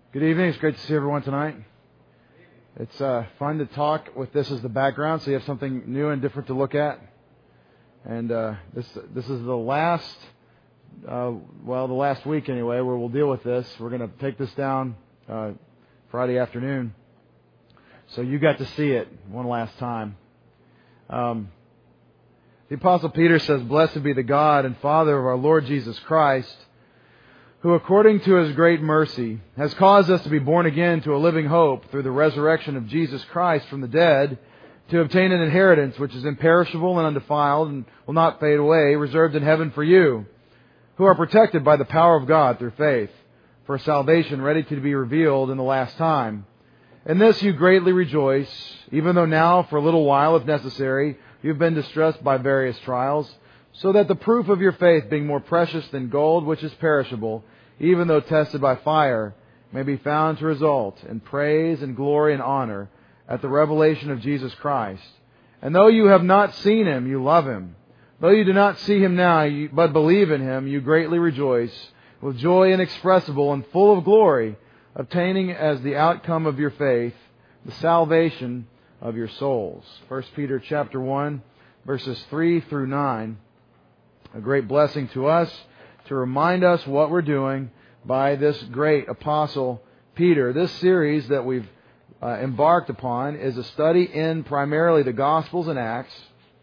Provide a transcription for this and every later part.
Good evening. It's great to see everyone tonight. It's fun to talk with this as the background, so you have something new and different to look at. And this is the last, the last week anyway, where we'll deal with this. We're going to take this down Friday afternoon, so you got to see it one last time. The Apostle Peter says, "Blessed be the God and Father of our Lord Jesus Christ, who according to His great mercy has caused us to be born again to a living hope through the resurrection of Jesus Christ from the dead, to obtain an inheritance which is imperishable and undefiled and will not fade away, reserved in heaven for you, who are protected by the power of God through faith, for salvation ready to be revealed in the last time. In this you greatly rejoice, even though now for a little while, if necessary, you have been distressed by various trials, so that the proof of your faith, being more precious than gold which is perishable, even though tested by fire, may be found to result in praise and glory and honor at the revelation of Jesus Christ. And though you have not seen Him, you love Him. Though you do not see Him now, but believe in Him, you greatly rejoice, with joy inexpressible and full of glory, obtaining as the outcome of your faith the salvation of your souls." 1 Peter chapter 1, verses 3 through 9. A great blessing to us to remind us what we're doing by this great apostle Peter. This series that we've embarked upon is a study in primarily the Gospels and Acts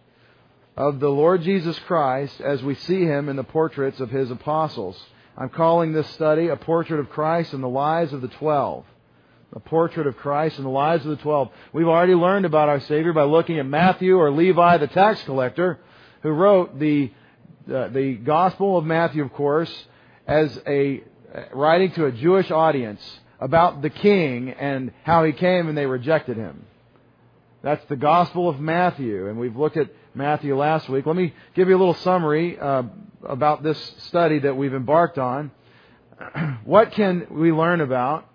of the Lord Jesus Christ as we see Him in the portraits of His apostles. I'm calling this study A Portrait of Christ in the Lives of the 12. A portrait of Christ in the lives of the 12. We've already learned about our Savior by looking at Matthew, or Levi the tax collector, who wrote the Gospel of Matthew, of course, as a writing to a Jewish audience about the King and how He came and they rejected Him. That's the Gospel of Matthew, and we've looked at Matthew last week. Let me give you a little summary about this study that we've embarked on. What can we learn about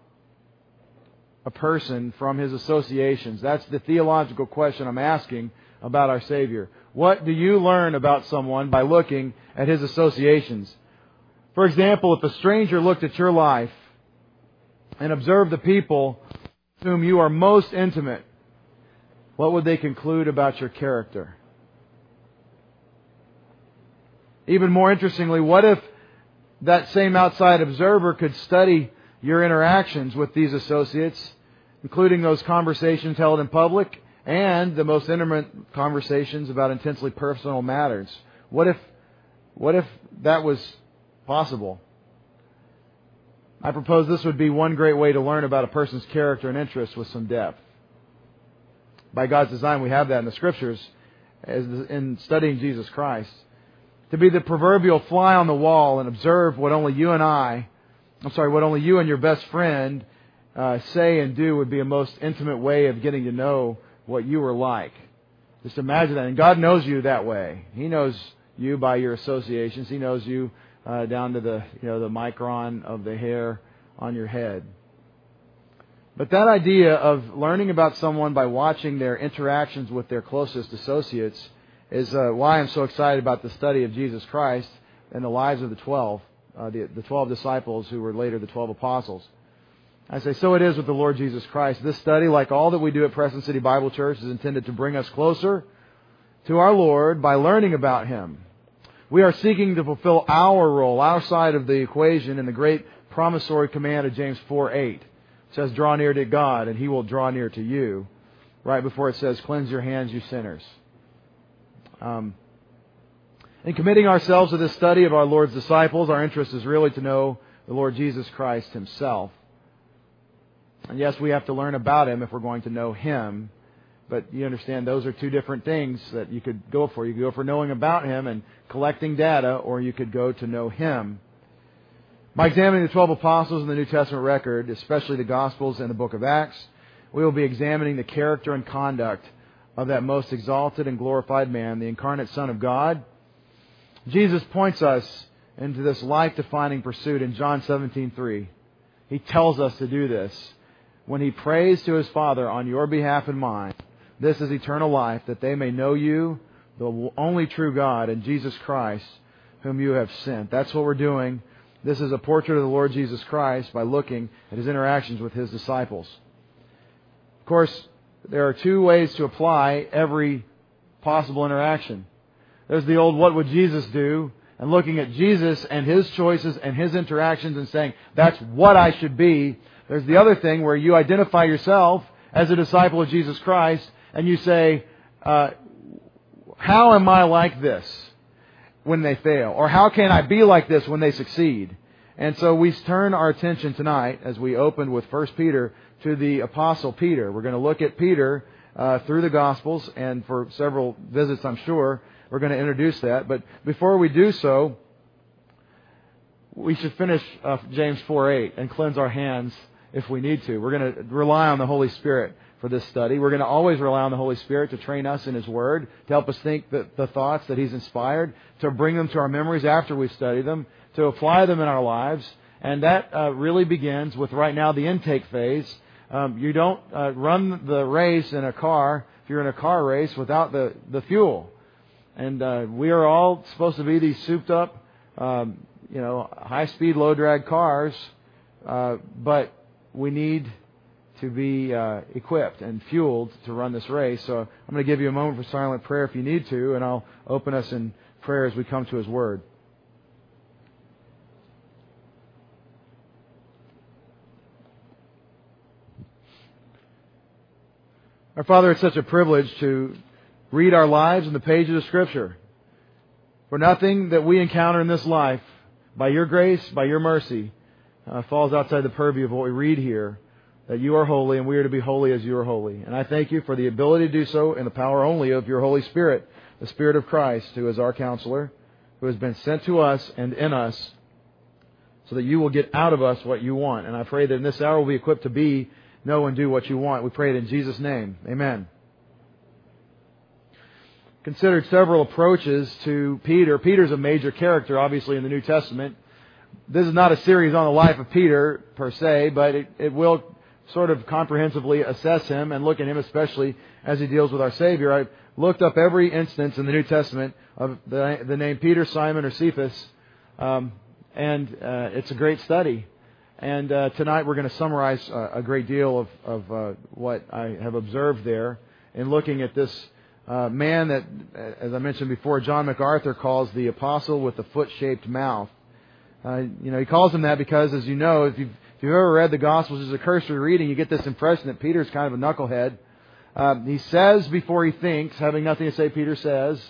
a person from his associations? That's the theological question I'm asking about our Savior. What do you learn about someone by looking at his associations? For example, if a stranger looked at your life and observed the people with whom you are most intimate, what would they conclude about your character? Even more interestingly, what if that same outside observer could study your interactions with these associates, including those conversations held in public and the most intimate conversations about intensely personal matters? What if that was possible? I propose this would be one great way to learn about a person's character and interests with some depth. By God's design, we have that in the Scriptures as in studying Jesus Christ. To be the proverbial fly on the wall and observe what only you and your best friend say and do would be a most intimate way of getting to know what you were like. Just imagine that. And God knows you that way. He knows you by your associations. He knows you down to the micron of the hair on your head. But that idea of learning about someone by watching their interactions with their closest associates is why I'm so excited about the study of Jesus Christ and the lives of the 12. The 12 disciples who were later the 12 apostles. I say, so it is with the Lord Jesus Christ. This study, like all that we do at Preston City Bible Church, is intended to bring us closer to our Lord by learning about Him. We are seeking to fulfill our role, our side of the equation in the great promissory command of James 4:8. It says, "Draw near to God, and He will draw near to you." Right before it says, "Cleanse your hands, you sinners." In committing ourselves to this study of our Lord's disciples, our interest is really to know the Lord Jesus Christ Himself. And yes, we have to learn about Him if we're going to know Him. But you understand those are two different things that you could go for. You could go for knowing about Him and collecting data, or you could go to know Him. By examining the 12 apostles in the New Testament record, especially the Gospels and the book of Acts, we will be examining the character and conduct of that most exalted and glorified man, the incarnate Son of God. Jesus points us into this life-defining pursuit in John 17:3. He tells us to do this when He prays to His Father on your behalf and mine. This is eternal life, that they may know you, the only true God, and Jesus Christ, whom you have sent. That's what we're doing This is a portrait of the Lord Jesus Christ by looking at His interactions with His disciples. Of course, there are two ways to apply every possible interaction. There's the old, what would Jesus do? And looking at Jesus and His choices and His interactions and saying, that's what I should be. There's the other thing where you identify yourself as a disciple of Jesus Christ and you say, how am I like this when they fail? Or how can I be like this when they succeed? And so we turn our attention tonight, as we opened with 1 Peter, to the Apostle Peter. We're going to look at Peter through the Gospels, and for several visits, I'm sure, we're going to introduce that. But before we do so, we should finish James 4:8 and cleanse our hands if we need to. We're going to rely on the Holy Spirit for this study. We're going to always rely on the Holy Spirit to train us in His Word, to help us think the thoughts that He's inspired, to bring them to our memories after we've studied them, to apply them in our lives. And that really begins with right now the intake phase. You don't run the race in a car, if you're in a car race, without the fuel. And we are all supposed to be these souped up, high-speed, low-drag cars, but we need to be equipped and fueled to run this race. So I'm going to give you a moment for silent prayer if you need to, and I'll open us in prayer as we come to His Word. Our Father, it's such a privilege to read our lives in the pages of Scripture. For nothing that we encounter in this life, by Your grace, by Your mercy, falls outside the purview of what we read here, that You are holy and we are to be holy as You are holy. And I thank You for the ability to do so in the power only of Your Holy Spirit, the Spirit of Christ, who is our counselor, who has been sent to us and in us, so that You will get out of us what You want. And I pray that in this hour we'll be equipped to know and do what You want. We pray it in Jesus' name. Amen. Considered several approaches to Peter. Peter's a major character, obviously, in the New Testament. This is not a series on the life of Peter, per se, but it will sort of comprehensively assess him and look at him, especially as he deals with our Savior. I looked up every instance in the New Testament of the name Peter, Simon, or Cephas, and it's a great study. And tonight we're going to summarize a great deal of what I have observed there in looking at this man that, as I mentioned before, John MacArthur calls the apostle with the foot-shaped mouth. He calls him that because, as you know, if you've ever read the Gospels as a cursory reading, you get this impression that Peter's kind of a knucklehead. He says before he thinks, having nothing to say, Peter says,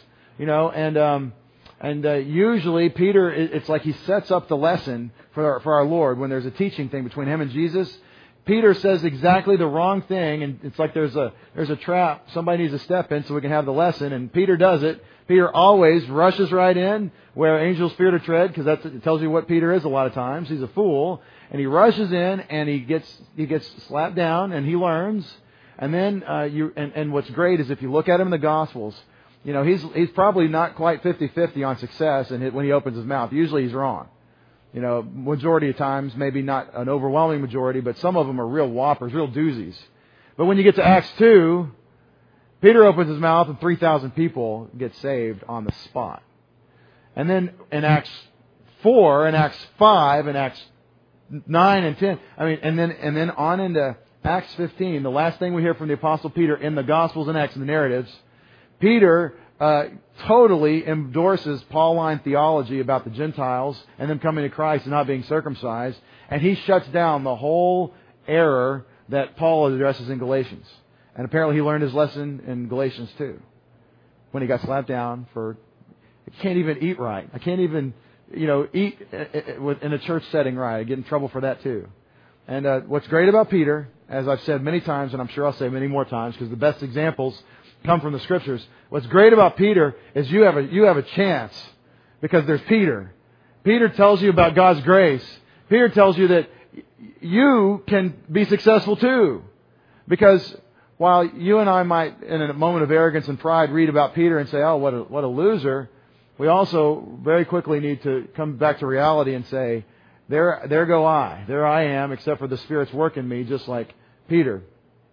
and usually Peter, it's like he sets up the lesson for our Lord when there's a teaching thing between him and Jesus. Peter says exactly the wrong thing, and it's like there's a trap somebody needs to step in so we can have the lesson, and Peter does it. Peter always rushes right in where angels fear to tread, because it tells you what Peter is a lot of times. He's a fool, and he rushes in and he gets slapped down, and he learns. And then and what's great is if you look at him in the Gospels, he's probably not quite 50-50 on success, and when he opens his mouth, usually he's wrong. Majority of times, maybe not an overwhelming majority, but some of them are real whoppers, real doozies. But when you get to Acts 2, Peter opens his mouth and 3,000 people get saved on the spot. And then in Acts 4, and Acts 5, and Acts 9 and 10, and then on into Acts 15, the last thing we hear from the Apostle Peter in the Gospels and Acts and the narratives, Peter totally endorses Pauline theology about the Gentiles and them coming to Christ and not being circumcised, and he shuts down the whole error that Paul addresses in Galatians. And apparently he learned his lesson in Galatians 2 when he got slapped down for, I can't even eat right. I can't even, eat in a church setting right. I get in trouble for that too. And what's great about Peter, as I've said many times, and I'm sure I'll say many more times, because the best examples come from the Scriptures. What's great about Peter is you have a chance because there's Peter. Peter tells you about God's grace. Peter tells you that you can be successful too. Because while you and I might, in a moment of arrogance and pride, read about Peter and say, "Oh, what a loser," we also very quickly need to come back to reality and say, "There go I. There I am, except for the Spirit's work in me, just like Peter."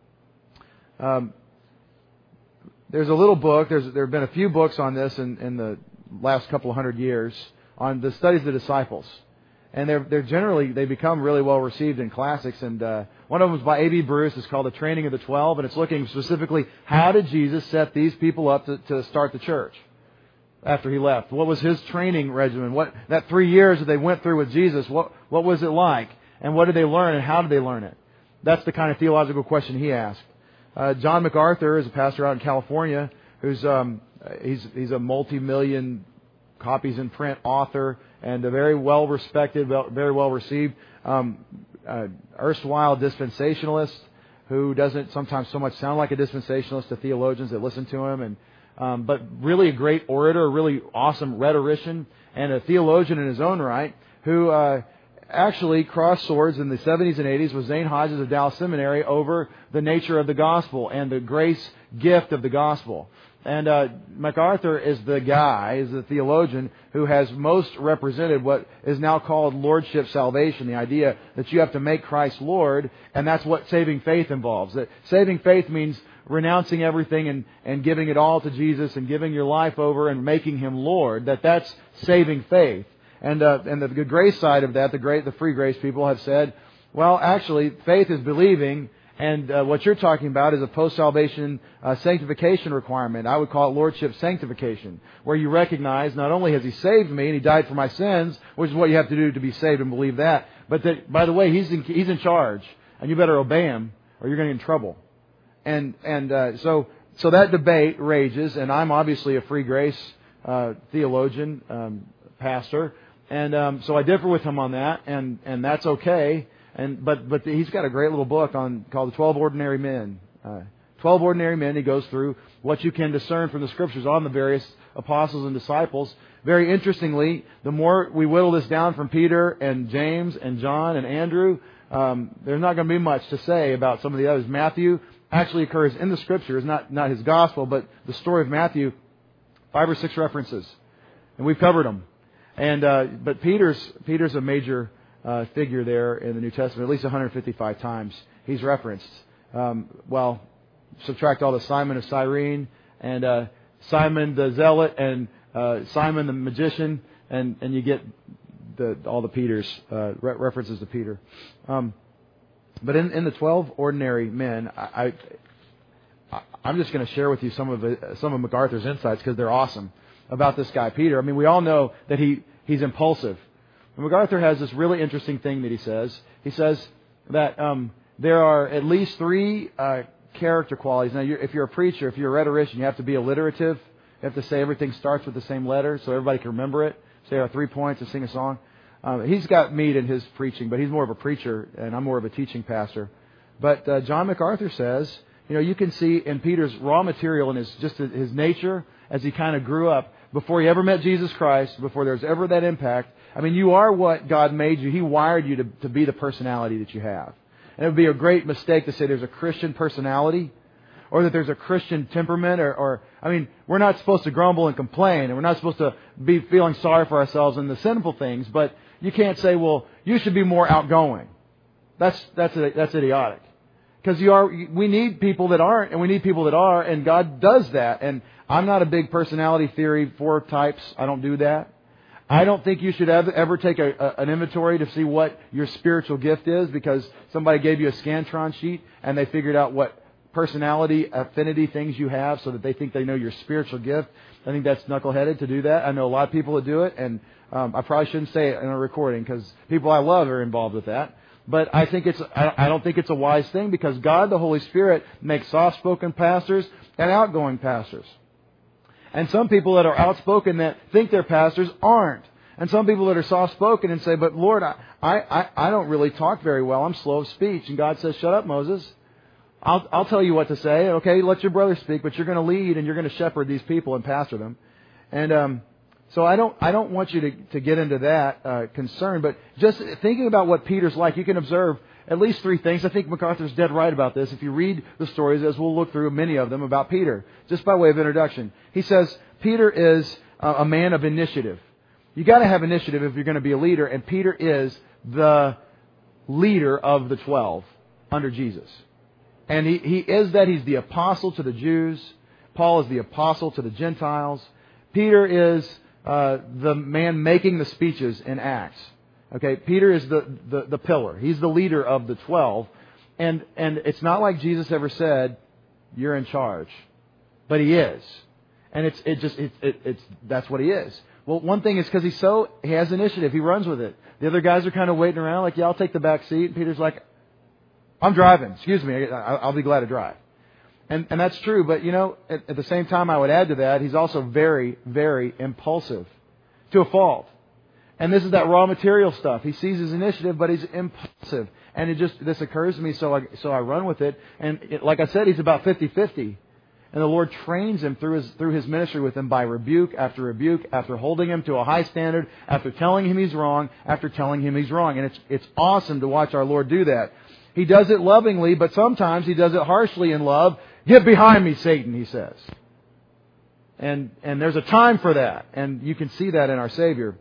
There's a little book. There have been a few books on this in the last couple of 100 years on the studies of the disciples. And they're generally, they become really well received in classics. And one of them is by A.B. Bruce. It's called The Training of the 12. And it's looking specifically, how did Jesus set these people up to start the church after He left? What was His training regimen? That 3 years that they went through with Jesus, what was it like? And what did they learn and how did they learn it? That's the kind of theological question he asked. John MacArthur is a pastor out in California who's he's a multi-million copies in print author and a very well respected, very well received erstwhile dispensationalist who doesn't sometimes so much sound like a dispensationalist to theologians that listen to him, and but really a great orator, a really awesome rhetorician, and a theologian in his own right who actually crossed swords in the 70s and 80s with Zane Hodges of Dallas Seminary over the nature of the gospel and the grace gift of the gospel. And MacArthur is the guy, is the theologian who has most represented what is now called lordship salvation, the idea that you have to make Christ Lord, and that's what saving faith involves. That saving faith means renouncing everything and giving it all to Jesus and giving your life over and making Him Lord. That's saving faith. And the good grace side of that, the free grace people have said, well, actually, faith is believing, and what you're talking about is a post-salvation sanctification requirement. I would call it lordship sanctification, where you recognize not only has He saved me and He died for my sins, which is what you have to do to be saved and believe that, but that, by the way, He's in charge, and you better obey Him or you're going to get in trouble. And so that debate rages, and I'm obviously a free grace theologian, pastor. And so I differ with him on that, and that's okay. But he's got a great little book called The 12 Ordinary Men. 12 Ordinary Men. He goes through what you can discern from the Scriptures on the various apostles and disciples. Very interestingly, the more we whittle this down from Peter and James and John and Andrew, there's not going to be much to say about some of the others. Matthew actually occurs in the Scriptures, not his gospel, but the story of Matthew, 5 or 6 references, and we've covered them. And but Peter's a major figure there in the New Testament. At least 155 times he's referenced. Subtract all the Simon of Cyrene and Simon the Zealot and Simon the magician, and you get all the Peters references to Peter. But in the 12 Ordinary Men, I'm just going to share with you some of MacArthur's insights because they're awesome about this guy Peter. I mean, we all know that he's impulsive. And MacArthur has this really interesting thing that he says. He says that there are at least 3 character qualities. Now, if you're a preacher, if you're a rhetorician, you have to be alliterative. You have to say everything starts with the same letter so everybody can remember it. Say our 3 points and sing a song. He's got meat in his preaching, but he's more of a preacher, and I'm more of a teaching pastor. But John MacArthur says, you can see in Peter's raw material and his nature as he kind of grew up, before he ever met Jesus Christ, before there's ever that impact. I mean, you are what God made you. He wired you to be the personality that you have. And it would be a great mistake to say there's a Christian personality or that there's a Christian temperament we're not supposed to grumble and complain, and we're not supposed to be feeling sorry for ourselves in the sinful things, but you can't say, well, you should be more outgoing. That's idiotic. Because we need people that aren't, and we need people that are, and God does that. And I'm not a big personality theory for types. I don't do that. I don't think you should ever take an inventory to see what your spiritual gift is because somebody gave you a Scantron sheet and they figured out what personality, affinity things you have so that they think they know your spiritual gift. I think that's knuckleheaded to do that. I know a lot of people that do it, and I probably shouldn't say it in a recording because people I love are involved with that. But I don't think it's a wise thing because God, the Holy Spirit, makes soft-spoken pastors and outgoing pastors. And some people that are outspoken that think they're pastors aren't. And some people that are soft-spoken and say, but Lord, I don't really talk very well. I'm slow of speech. And God says, shut up, Moses. I'll tell you what to say. Okay, let your brother speak, but you're going to lead and you're going to shepherd these people and pastor them. And so I don't want you to get into that concern, but just thinking about what Peter's like, you can observe at least 3 things. I think MacArthur's dead right about this. If you read the stories, as we'll look through many of them about Peter, just by way of introduction, he says Peter is a man of initiative. You got to have initiative if you're going to be a leader, and Peter is the leader of the 12 under Jesus. And he is that. He's the apostle to the Jews. Paul is the apostle to the Gentiles. Peter is the man making the speeches in Acts. Okay, Peter is the pillar. He's the leader of the 12. And it's not like Jesus ever said, "You're in charge," but He is, and that's what He is. Well, one thing is because He has initiative. He runs with it. The other guys are kind of waiting around, like, "Yeah, I'll take the back seat." And Peter's like, "I'm driving. Excuse me, I'll be glad to drive." And that's true. But at the same time, I would add to that, He's also very, very impulsive to a fault. And this is that raw material stuff. He sees His initiative, but He's impulsive. And this occurs to me, so I run with it. And like I said, He's about 50-50. And the Lord trains him through His ministry with him by rebuke, after holding him to a high standard, after telling him he's wrong, after telling him he's wrong. And it's awesome to watch our Lord do that. He does it lovingly, but sometimes He does it harshly in love. "Get behind me, Satan," He says. And there's a time for that. And you can see that in our Savior.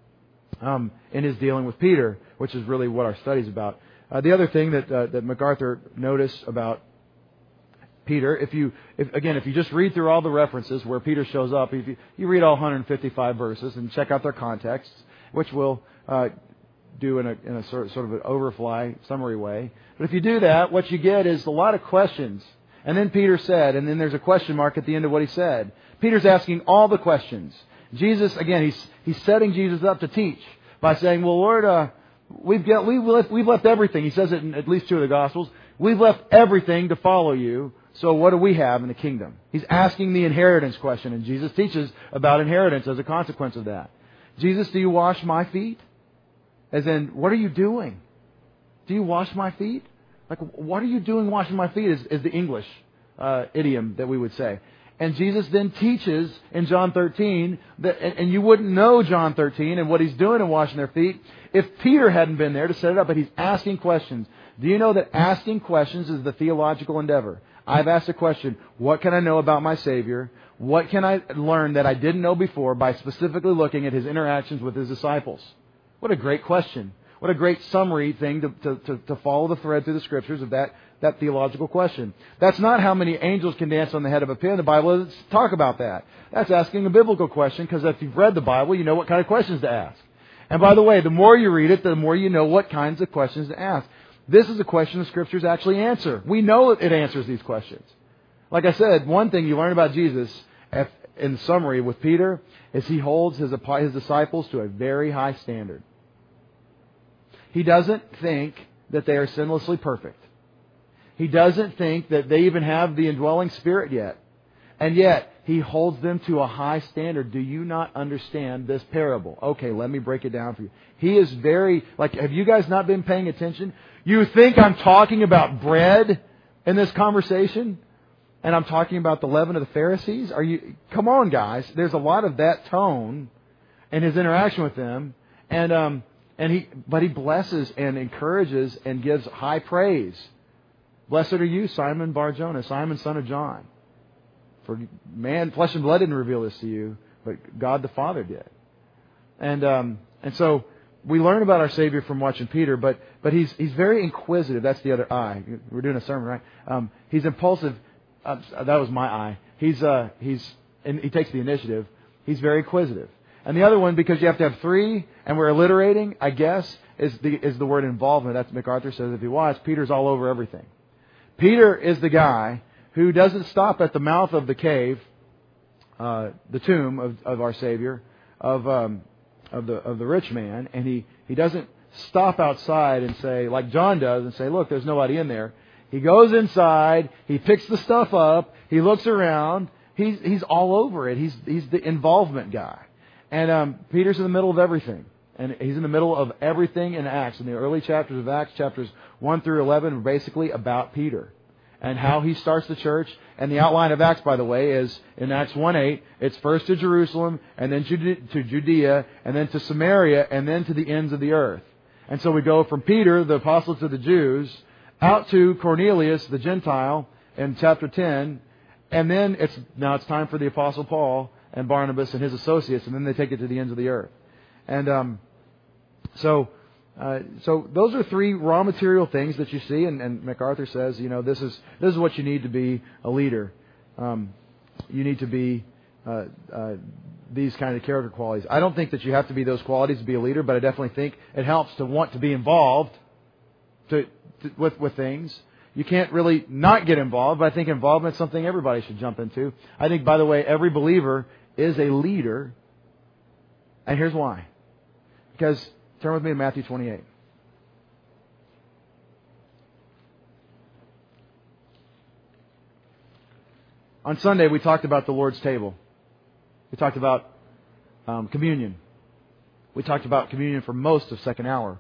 In His dealing with Peter, which is really what our study's about. The other thing that MacArthur noticed about Peter, if you just read through all the references where Peter shows up, if you read all 155 verses and check out their contexts, which we'll do in a sort of an overfly summary way. But if you do that, what you get is a lot of questions. And then Peter said, and then there's a question mark at the end of what he said. Peter's asking all the questions. Jesus, again, he's setting Jesus up to teach by saying, "Well, Lord, we've left everything." He says it in at least two of the Gospels. "We've left everything to follow You. So what do we have in the kingdom?" He's asking the inheritance question, and Jesus teaches about inheritance as a consequence of that. "Jesus, do You wash my feet?" As in, what are you doing? Do you wash my feet? Like, what are you doing washing my feet is the English idiom that we would say. And Jesus then teaches in John 13, and you wouldn't know John 13 and what He's doing in washing their feet if Peter hadn't been there to set it up. But He's asking questions. Do you know that asking questions is the theological endeavor? I've asked a question, what can I know about my Savior? What can I learn that I didn't know before by specifically looking at His interactions with His disciples? What a great question. What a great summary thing to follow the thread through the Scriptures of that theological question. That's not how many angels can dance on the head of a pin. The Bible doesn't talk about that. That's asking a biblical question, because if you've read the Bible, you know what kind of questions to ask. And by the way, the more you read it, the more you know what kinds of questions to ask. This is a question the Scriptures actually answer. We know it answers these questions. Like I said, one thing you learn about Jesus in summary with Peter is He holds His disciples to a very high standard. He doesn't think that they are sinlessly perfect. He doesn't think that they even have the indwelling Spirit yet. And yet, He holds them to a high standard. Do you not understand this parable? Okay, let me break it down for you. He is very, have you guys not been paying attention? You think I'm talking about bread in this conversation? And I'm talking about the leaven of the Pharisees? Come on, guys. There's a lot of that tone in His interaction with them. But He blesses and encourages and gives high praise. "Blessed are you, Simon Bar-Jonah, Simon son of John. For man, flesh and blood didn't reveal this to you, but God the Father did." And so we learn about our Savior from watching Peter, but he's very inquisitive. That's the other eye. We're doing a sermon, right? He's impulsive. That was my eye. And he takes the initiative. He's very inquisitive. And the other one, because you have to have three, and we're alliterating, I guess, is the word involvement. That's what MacArthur says. If you watch, Peter's all over everything. Peter is the guy who doesn't stop at the mouth of the cave, the tomb of our Savior, of the rich man, and he doesn't stop outside and say, like John does, and say, "Look, there's nobody in there." He goes inside, he picks the stuff up, he looks around, he's all over it. He's the involvement guy. And Peter's in the middle of everything. And he's in the middle of everything in Acts. In the early chapters of Acts, chapters 1 through 11, are basically about Peter and how he starts the church. And the outline of Acts, by the way, is in Acts 1:8, it's first to Jerusalem, and then to Judea, and then to Samaria, and then to the ends of the earth. And so we go from Peter, the apostle to the Jews, out to Cornelius, the Gentile, in chapter 10. And then it's time for the apostle Paul and Barnabas and his associates, and then they take it to the ends of the earth. And so those are three raw material things that you see, and MacArthur says, this is what you need to be a leader. You need to be these kind of character qualities. I don't think that you have to be those qualities to be a leader, but I definitely think it helps to want to be involved with things. You can't really not get involved, but I think involvement is something everybody should jump into. I think, by the way, every believer is a leader. And here's why. Because, turn with me to Matthew 28. On Sunday, we talked about the Lord's table. We talked about communion. We talked about communion for most of second hour.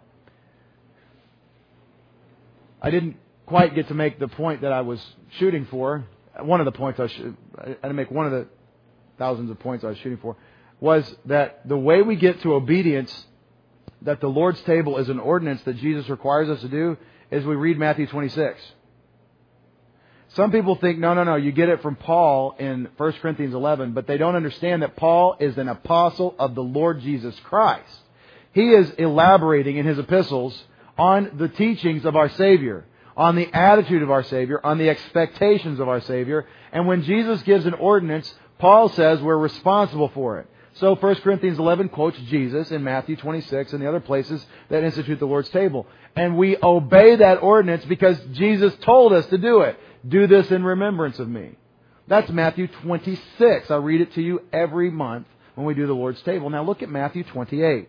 I didn't quite get to make the point that I was shooting for. One of the points I didn't make one of the thousands of points I was shooting for, was that the way we get to obedience, that the Lord's table is an ordinance that Jesus requires us to do, is we read Matthew 26. Some people think, no, you get it from Paul in 1 Corinthians 11, but they don't understand that Paul is an apostle of the Lord Jesus Christ. He is elaborating in his epistles on the teachings of our Savior, on the attitude of our Savior, on the expectations of our Savior. And when Jesus gives an ordinance, Paul says we're responsible for it. So 1 Corinthians 11 quotes Jesus in Matthew 26 and the other places that institute the Lord's table. And we obey that ordinance because Jesus told us to do it. Do this in remembrance of me. That's Matthew 26. I'll read it to you every month when we do the Lord's table. Now look at Matthew 28.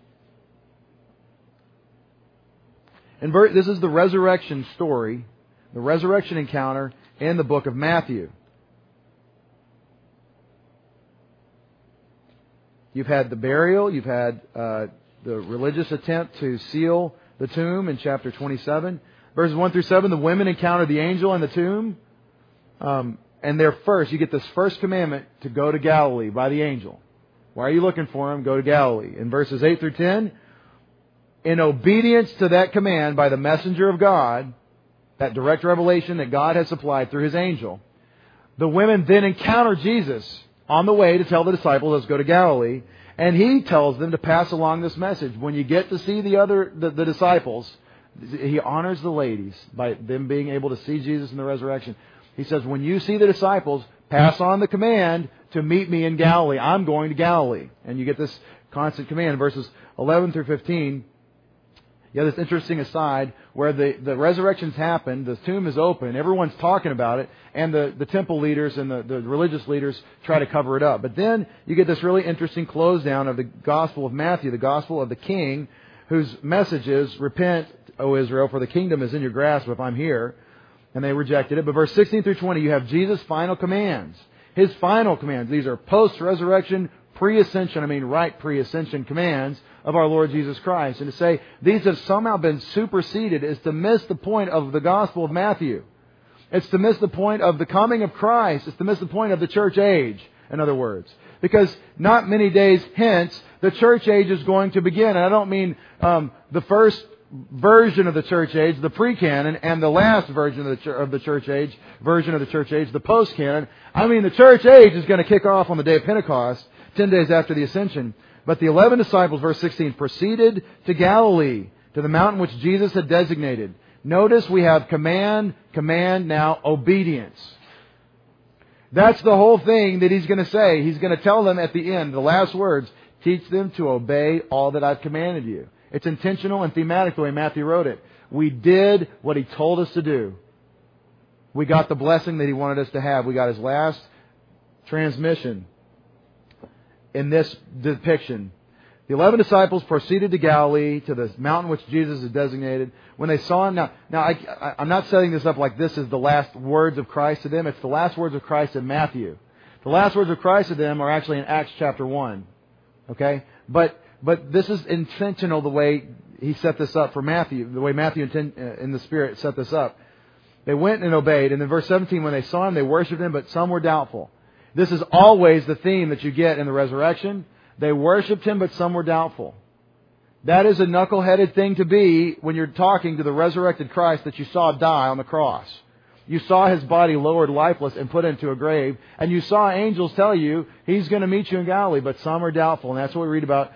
And this is the resurrection story, the resurrection encounter in the book of Matthew. You've had the burial. You've had the religious attempt to seal the tomb in chapter 27. Verses 1 through 7, the women encounter the angel in the tomb. And they're first. You get this first commandment to go to Galilee by the angel. Why are you looking for him? Go to Galilee. In verses 8 through 10, in obedience to that command by the messenger of God, that direct revelation that God has supplied through His angel, the women then encounter Jesus on the way to tell the disciples, let's go to Galilee. And He tells them to pass along this message. When you get to see the disciples, He honors the ladies by them being able to see Jesus in the resurrection. He says, when you see the disciples, pass on the command to meet me in Galilee. I'm going to Galilee. And you get this constant command. Verses 11 through 15, you have this interesting aside where the resurrection's happened, the tomb is open, everyone's talking about it, and the temple leaders and the religious leaders try to cover it up. But then you get this really interesting close down of the Gospel of Matthew, the Gospel of the King, whose message is, repent, O Israel, for the kingdom is in your grasp if I'm here. And they rejected it. But verse 16 through 20, you have Jesus' final commands. His final commands. These are post-resurrection, pre-ascension, pre-ascension commands of our Lord Jesus Christ. And to say these have somehow been superseded is to miss the point of the Gospel of Matthew. It's to miss the point of the coming of Christ. It's to miss the point of the church age, in other words. Because not many days hence, the church age is going to begin. And I don't mean the first version of the church age, the pre-canon, and the last version of the church age, the post-canon. I mean, the church age is going to kick off on the day of Pentecost, 10 days after the ascension. But the 11 disciples, verse 16, proceeded to Galilee, to the mountain which Jesus had designated. Notice we have command, now obedience. That's the whole thing that He's going to say. He's going to tell them at the end, the last words, teach them to obey all that I've commanded you. It's intentional and thematic the way Matthew wrote it. We did what He told us to do. We got the blessing that He wanted us to have. We got His last transmission in this depiction. The 11 disciples proceeded to Galilee, to the mountain which Jesus had designated. When they saw Him, now I'm not setting this up like this is the last words of Christ to them. It's the last words of Christ in Matthew. The last words of Christ to them are actually in Acts chapter 1. Okay? But this is intentional the way He set this up for Matthew, the way Matthew in the Spirit set this up. They went and obeyed. And in verse 17, when they saw Him, they worshipped Him, but some were doubtful. This is always the theme that you get in the resurrection. They worshipped Him, but some were doubtful. That is a knuckleheaded thing to be when you're talking to the resurrected Christ that you saw die on the cross. You saw His body lowered lifeless and put into a grave. And you saw angels tell you He's going to meet you in Galilee, but some are doubtful. And that's what we read about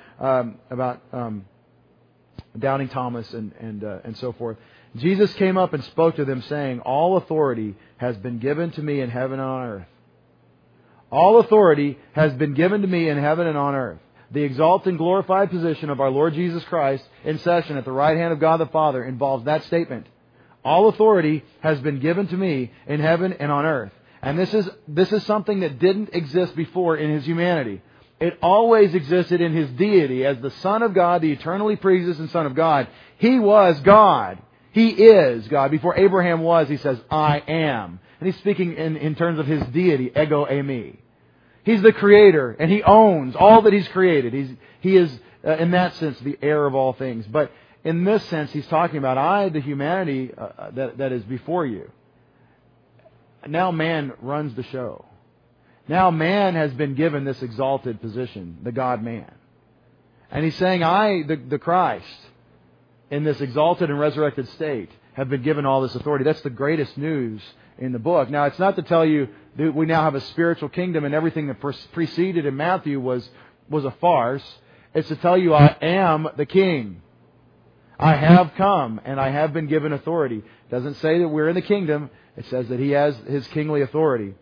doubting Thomas and so forth. Jesus came up and spoke to them saying, all authority has been given to me in heaven and on earth. All authority has been given to me in heaven and on earth. The exalted and glorified position of our Lord Jesus Christ in session at the right hand of God the Father involves that statement. All authority has been given to me in heaven and on earth. And this is something that didn't exist before in His humanity. It always existed in His deity as the Son of God, the eternally pre-existent Son of God. He was God. He is God. Before Abraham was, He says, I am. And He's speaking in terms of His deity, ego eimi. He's the Creator, and He owns all that He's created. He is, in that sense, the heir of all things. But in this sense, He's talking about, I, the humanity that is before you. Now man runs the show. Now man has been given this exalted position, the God-man. And He's saying, I, the Christ, in this exalted and resurrected state, have been given all this authority. That's the greatest news in the book. Now, it's not to tell you that we now have a spiritual kingdom and everything that preceded in Matthew was a farce. It's to tell you, I am the King. I have come and I have been given authority. It doesn't say that we're in the kingdom. It says that He has His kingly authority.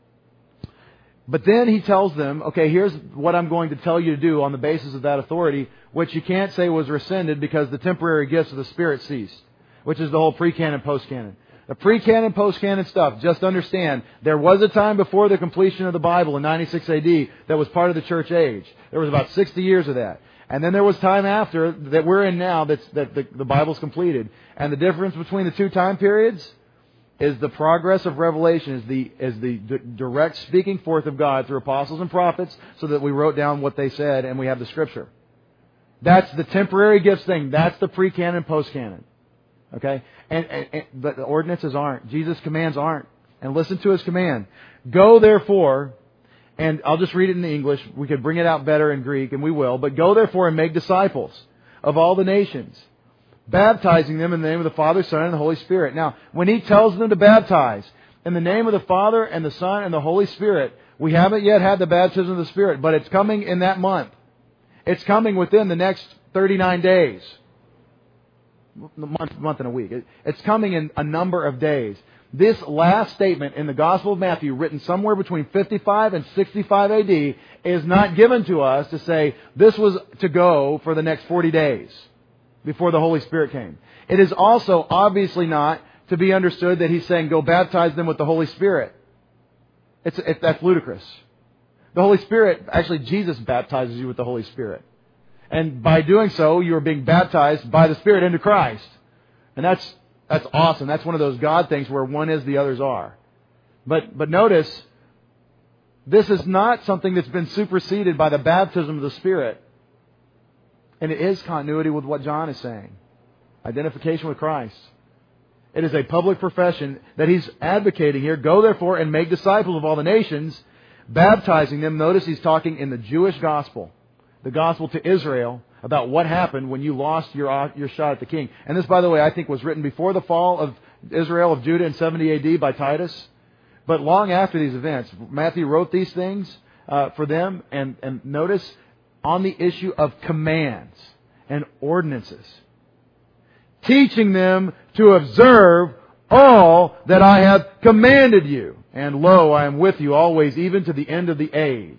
But then He tells them, okay, here's what I'm going to tell you to do on the basis of that authority, which you can't say was rescinded because the temporary gifts of the Spirit ceased, which is the whole pre-canon, post-canon. The pre-canon, post-canon stuff, just understand, there was a time before the completion of the Bible in 96 AD that was part of the church age. There was about 60 years of that. And then there was time after that we're in now that the Bible's completed. And the difference between the two time periods is the progress of revelation, is the direct speaking forth of God through apostles and prophets, so that we wrote down what they said and we have the Scripture. That's the temporary gifts thing. That's the pre-canon, post-canon. Okay? But the ordinances aren't. Jesus' commands aren't. And listen to His command. Go therefore, and I'll just read it in the English. We could bring it out better in Greek, and we will. But go therefore and make disciples of all the nations, baptizing them in the name of the Father, Son, and the Holy Spirit. Now, when He tells them to baptize in the name of the Father and the Son and the Holy Spirit, we haven't yet had the baptism of the Spirit, but it's coming in that month. It's coming within the next 39 days. Month and a week. It's coming in a number of days. This last statement in the Gospel of Matthew, written somewhere between 55 and 65 AD, is not given to us to say this was to go for the next 40 days before the Holy Spirit came. It is also obviously not to be understood that He's saying go baptize them with the Holy Spirit. That's ludicrous. The Holy Spirit, actually Jesus baptizes you with the Holy Spirit. And by doing so, you are being baptized by the Spirit into Christ. And that's awesome. That's one of those God things where one is, the others are. But notice, this is not something that's been superseded by the baptism of the Spirit. And it is continuity with what John is saying. Identification with Christ. It is a public profession that he's advocating here. Go therefore and make disciples of all the nations, baptizing them. Notice he's talking in the Jewish gospel. The gospel to Israel about what happened when you lost your shot at the king. And this, by the way, I think was written before the fall of Israel, of Judah in 70 AD by Titus. But long after these events, Matthew wrote these things for them. And notice on the issue of commands and ordinances, teaching them to observe all that I have commanded you. And lo, I am with you always, even to the end of the age.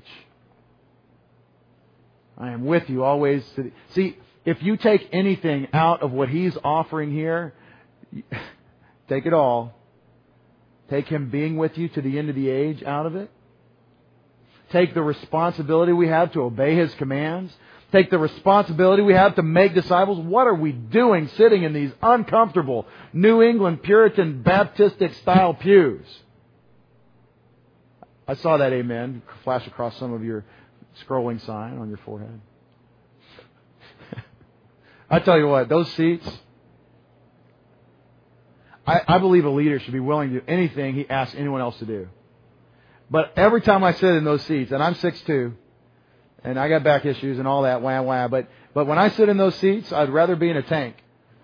I am with you always. See, if you take anything out of what He's offering here, take it all. Take Him being with you to the end of the age out of it. Take the responsibility we have to obey His commands. Take the responsibility we have to make disciples. What are we doing sitting in these uncomfortable New England Puritan Baptistic style pews? I saw that amen flash across some of your scrolling sign on your forehead. I tell you what, those seats, I believe a leader should be willing to do anything he asks anyone else to do. But every time I sit in those seats, and I'm 6'2", and I got back issues and all that, but when I sit in those seats, I'd rather be in a tank.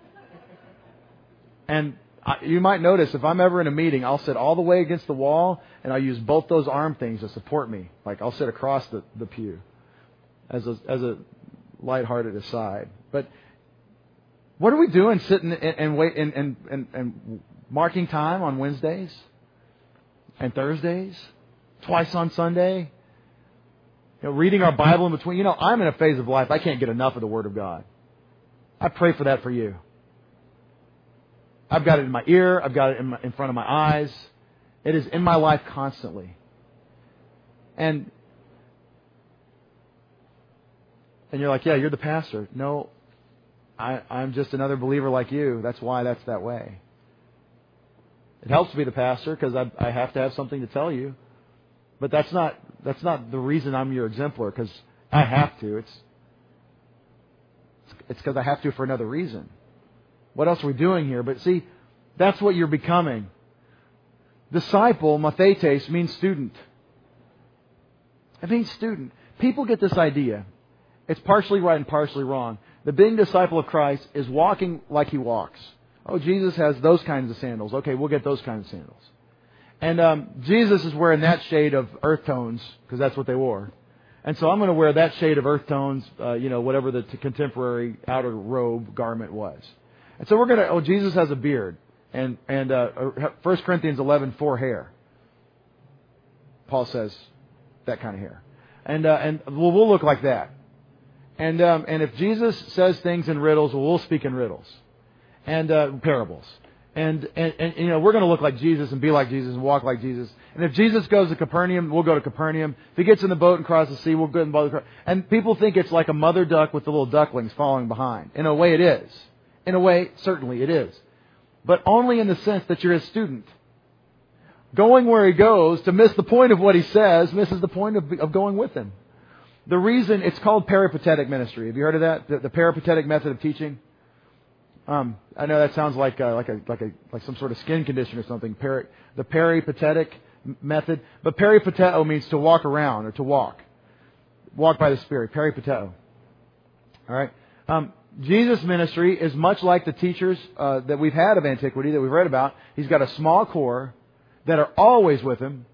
And you might notice, if I'm ever in a meeting, I'll sit all the way against the wall, and I'll use both those arm things to support me. Like I'll sit across the pew as a lighthearted aside. But what are we doing sitting and wait and marking time on Wednesdays and Thursdays twice on Sunday. Reading our Bible in between. I'm in a phase of life I can't get enough of the Word of God. I pray for that for you. I've got it in my ear. I've got it in front of my eyes. It is in my life constantly. And you're like, yeah, you're the pastor. No, I'm just another believer like you. That's why that's that way. It helps to be the pastor because I have to have something to tell you. But that's not the reason I'm your exemplar, because I have to. It's because I have to for another reason. What else are we doing here? But see, that's what you're becoming. Disciple, mathetes, means student. It means student. People get this idea. It's partially right and partially wrong. The being a disciple of Christ is walking like He walks. Oh, Jesus has those kinds of sandals. Okay, we'll get those kinds of sandals. And Jesus is wearing that shade of earth tones because that's what they wore. And so I'm going to wear that shade of earth tones, whatever the contemporary outer robe garment was. And so we're going to, Jesus has a beard. And 1 Corinthians 11:4 hair. Paul says that kind of hair. And we'll look like that. And if Jesus says things in riddles, we'll speak in riddles. And parables. And we're going to look like Jesus and be like Jesus and walk like Jesus. And if Jesus goes to Capernaum, we'll go to Capernaum. If He gets in the boat and crosses the sea, we'll go in the boat. And people think it's like a mother duck with the little ducklings following behind. In a way, it is. In a way, certainly it is. But only in the sense that you're His student. Going where He goes, to miss the point of what He says, misses the point of going with Him. The reason it's called peripatetic ministry. Have you heard of that? The peripatetic method of teaching? I know that sounds like some sort of skin condition or something. The peripatetic method, but peripateo means to walk around or to walk by the Spirit. Peripateo. All right. Jesus' ministry is much like the teachers that we've had of antiquity that we've read about. He's got a small core that are always with Him,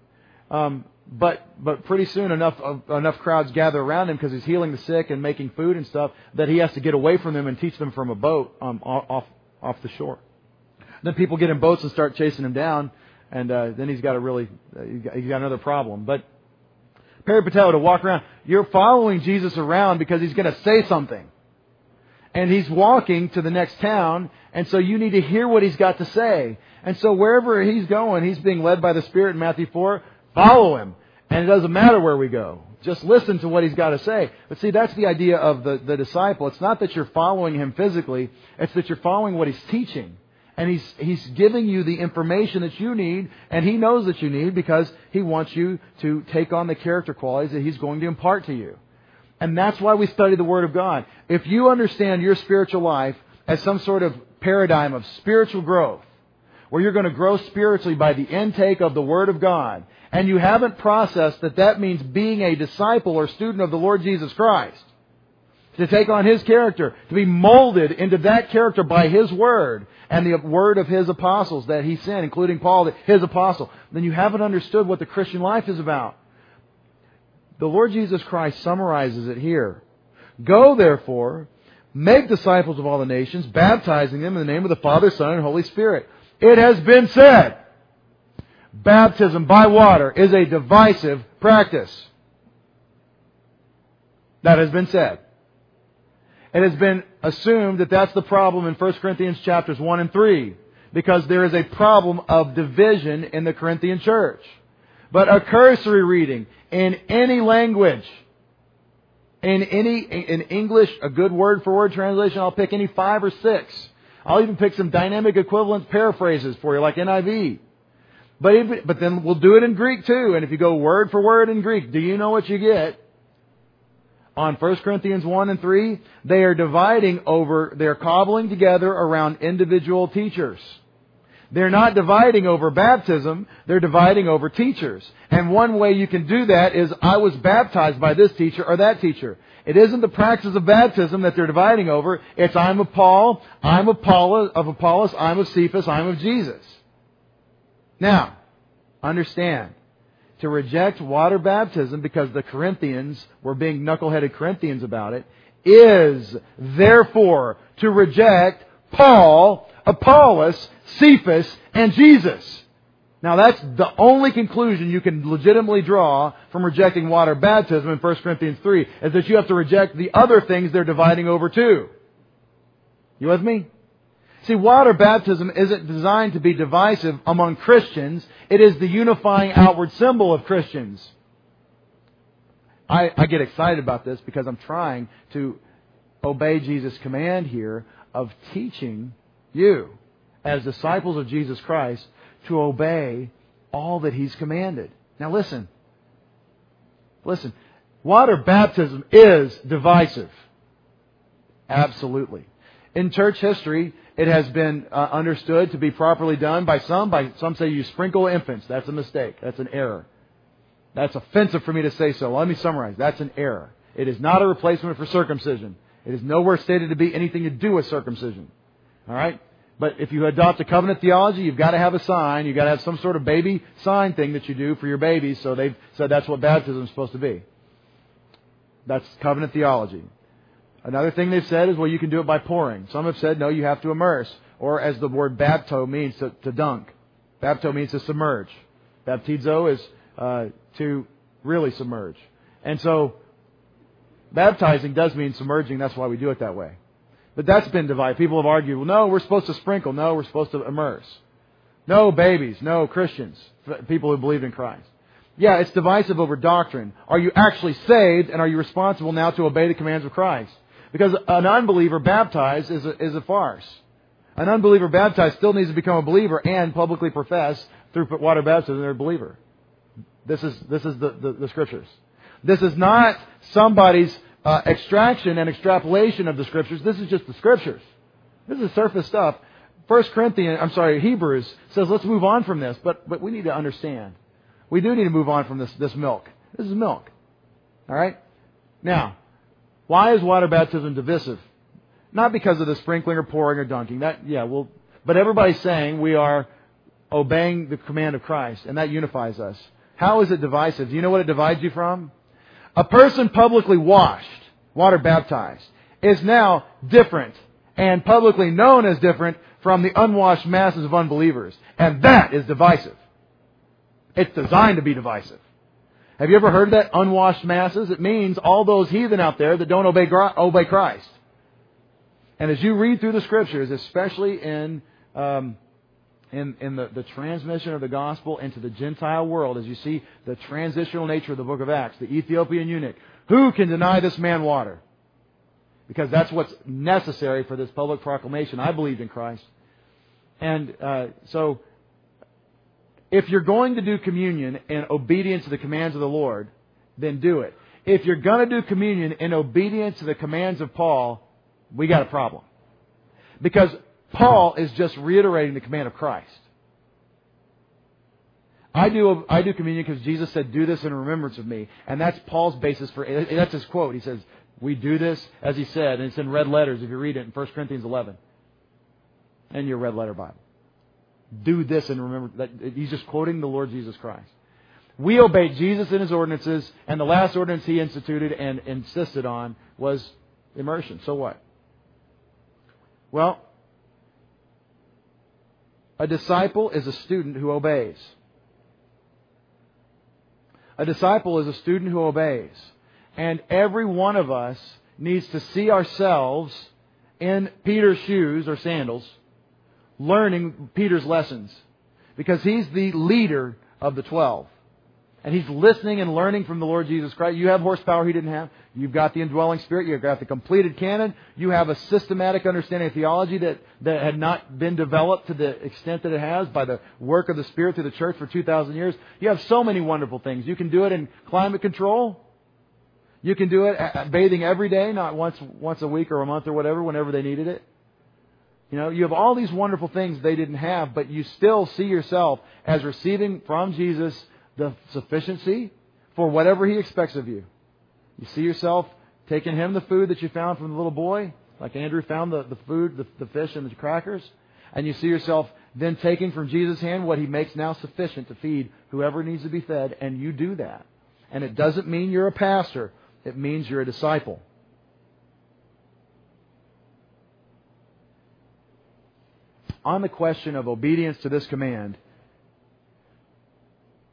but pretty soon enough crowds gather around Him because He's healing the sick and making food and stuff that He has to get away from them and teach them from a boat off the shore. Then people get in boats and start chasing Him down, and then he's got another problem. But peripateo, to walk around, you're following Jesus around because He's going to say something. And He's walking to the next town, and so you need to hear what He's got to say. And so wherever He's going, He's being led by the Spirit in Matthew 4, follow Him. And it doesn't matter where we go. Just listen to what He's got to say. But see, that's the idea of the disciple. It's not that you're following Him physically. It's that you're following what He's teaching. And He's giving you the information that you need, and He knows that you need because He wants you to take on the character qualities that He's going to impart to you. And that's why we study the Word of God. If you understand your spiritual life as some sort of paradigm of spiritual growth, where you're going to grow spiritually by the intake of the Word of God, and you haven't processed that means being a disciple or student of the Lord Jesus Christ, to take on His character, to be molded into that character by His Word and the Word of His apostles that He sent, including Paul, His apostle, then you haven't understood what the Christian life is about. The Lord Jesus Christ summarizes it here. Go, therefore, make disciples of all the nations, baptizing them in the name of the Father, Son, and Holy Spirit. It has been said, baptism by water is a divisive practice. That has been said. It has been assumed that that's the problem in 1 Corinthians chapters 1 and 3, because there is a problem of division in the Corinthian church. But a cursory reading in any language, in English, a good word-for-word translation, I'll pick any 5 or 6. I'll even pick some dynamic equivalent paraphrases for you, like NIV. But then we'll do it in Greek too. And if you go word for word in Greek, do you know what you get? On 1 Corinthians 1 and 3, they are cobbling together around individual teachers. They're not dividing over baptism, they're dividing over teachers. And one way you can do that is, I was baptized by this teacher or that teacher. It isn't the practice of baptism that they're dividing over. It's, I'm of Paul, I'm of Apollos, I'm of Cephas, I'm of Jesus. Now, understand, to reject water baptism because the Corinthians were being knuckleheaded Corinthians about it, is therefore to reject Paul, Apollos, Cephas, and Jesus. Now that's the only conclusion you can legitimately draw from rejecting water baptism in 1 Corinthians 3, is that you have to reject the other things they're dividing over too. You with me? See, water baptism isn't designed to be divisive among Christians. It is the unifying outward symbol of Christians. I get excited about this because I'm trying to obey Jesus' command here of teaching you, as disciples of Jesus Christ, to obey all that He's commanded. Now listen. Listen. Water baptism is divisive. Absolutely. In church history, it has been understood to be properly done by some. Some say you sprinkle infants. That's a mistake. That's an error. That's offensive for me to say so. Let me summarize. That's an error. It is not a replacement for circumcision. It is nowhere stated to be anything to do with circumcision. All right? But if you adopt a covenant theology, you've got to have a sign. You've got to have some sort of baby sign thing that you do for your babies. So they've said that's what baptism is supposed to be. That's covenant theology. Another thing they've said is, well, you can do it by pouring. Some have said, no, you have to immerse. Or as the word bapto means, to dunk. Bapto means to submerge. Baptizo is to really submerge. And so, baptizing does mean submerging. That's why we do it that way. But that's been divided. People have argued, well, no, we're supposed to sprinkle. No, we're supposed to immerse. No babies. No Christians. People who believe in Christ. Yeah, it's divisive over doctrine. Are you actually saved, and are you responsible now to obey the commands of Christ? Because an unbeliever baptized is a farce. An unbeliever baptized still needs to become a believer and publicly profess through water baptism they're a believer. This is the Scriptures. This is not somebody's extraction and extrapolation of the Scriptures. This is just the Scriptures. This is surface stuff. Hebrews says let's move on from this, but we need to understand. We do need to move on from this milk. This is milk. All right? Now, why is water baptism divisive? Not because of the sprinkling or pouring or dunking. But everybody's saying we are obeying the command of Christ, and that unifies us. How is it divisive? Do you know what it divides you from? A person publicly washed, water baptized, is now different and publicly known as different from the unwashed masses of unbelievers. And that is divisive. It's designed to be divisive. Have you ever heard of that, unwashed masses? It means all those heathen out there that don't obey Christ. And as you read through the Scriptures, especially in the transmission of the gospel into the Gentile world, as you see the transitional nature of the book of Acts, the Ethiopian eunuch, who can deny this man water? Because that's what's necessary for this public proclamation. I believed in Christ. And so, if you're going to do communion in obedience to the commands of the Lord, then do it. If you're going to do communion in obedience to the commands of Paul, we got a problem. Because Paul is just reiterating the command of Christ. I do communion because Jesus said, do this in remembrance of me. And that's Paul's basis for it. That's his quote. He says, we do this, as he said, and it's in red letters if you read it in 1 Corinthians 11. In your red letter Bible. Do this and remember that he's just quoting the Lord Jesus Christ. We obeyed Jesus in His ordinances, and the last ordinance He instituted and insisted on was immersion. So what? Well, a disciple is a student who obeys. A disciple is a student who obeys. And every one of us needs to see ourselves in Peter's shoes or sandals, learning Peter's lessons. Because he's the leader of the 12. And he's listening and learning from the Lord Jesus Christ. You have horsepower He didn't have. You've got the indwelling Spirit. You've got the completed canon. You have a systematic understanding of theology that had not been developed to the extent that it has by the work of the Spirit through the church for 2,000 years. You have so many wonderful things. You can do it in climate control. You can do it bathing every day, not once a week or a month or whatever, whenever they needed it. You know, you have all these wonderful things they didn't have, but you still see yourself as receiving from Jesus the sufficiency for whatever He expects of you. You see yourself taking Him the food that you found from the little boy, like Andrew found the food, the fish and the crackers, and you see yourself then taking from Jesus' hand what He makes now sufficient to feed whoever needs to be fed, and you do that. And it doesn't mean you're a pastor. It means you're a disciple. On the question of obedience to this command,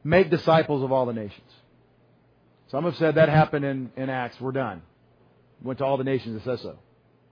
make disciples of all the nations. Some have said that happened in Acts. We're done. Went to all the nations. It says so.